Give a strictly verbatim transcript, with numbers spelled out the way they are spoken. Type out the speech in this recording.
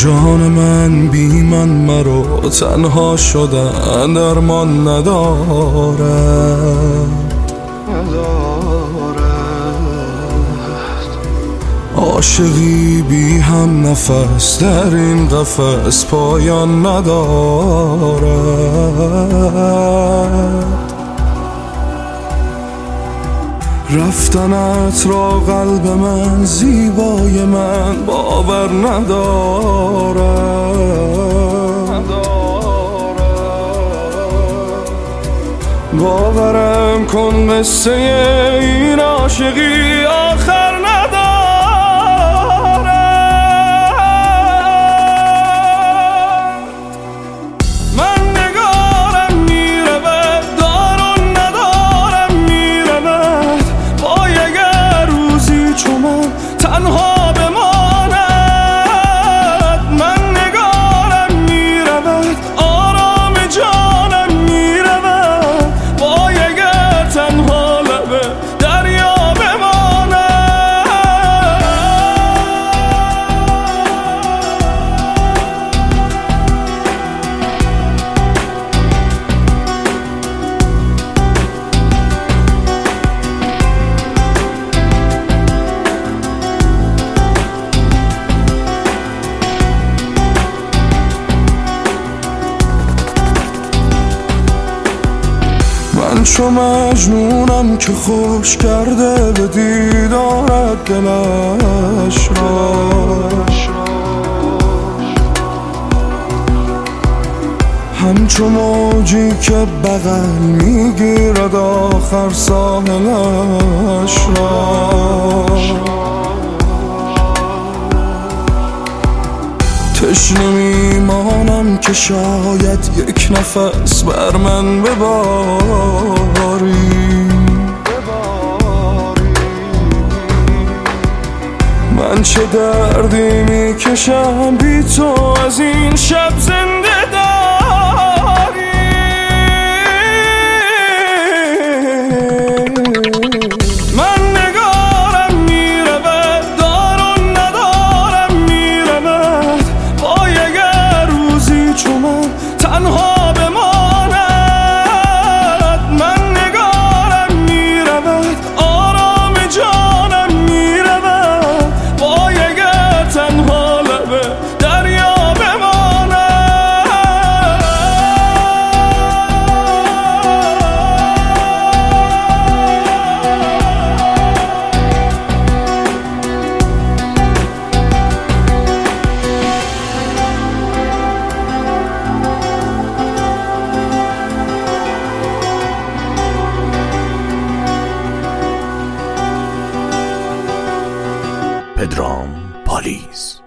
جان من بی من مرا تنها شدن درمان ندارد عاشقی بی هم نفس در این قفس پایان ندارد رفتنت را قلب من زیبای من باور ندارد باورم کن قصه این عاشقی آخر ندارد من نگارم میرود دارون ندارم میرود وای اگر روزی چو من تنها بماند من نگارم میرود آرام جانم میرود وای اگر تنها لب دریا بماند من چو مجنونم که خوش کرده به دیدارت دلش را همچو موجی که بغل میگیرد آخر ساحلش را تشنه میمانم که شاید یک نفس بر من بباری من چه دردی میکشم بی تو از این شب زنده داری من نگارم میرود دارون ندارم میرود وای اگر روزی چو من تنها بماند من نگارم میرود آرام جانم میرود وای اگر تنها لب دریا بماند پدرام پالیز.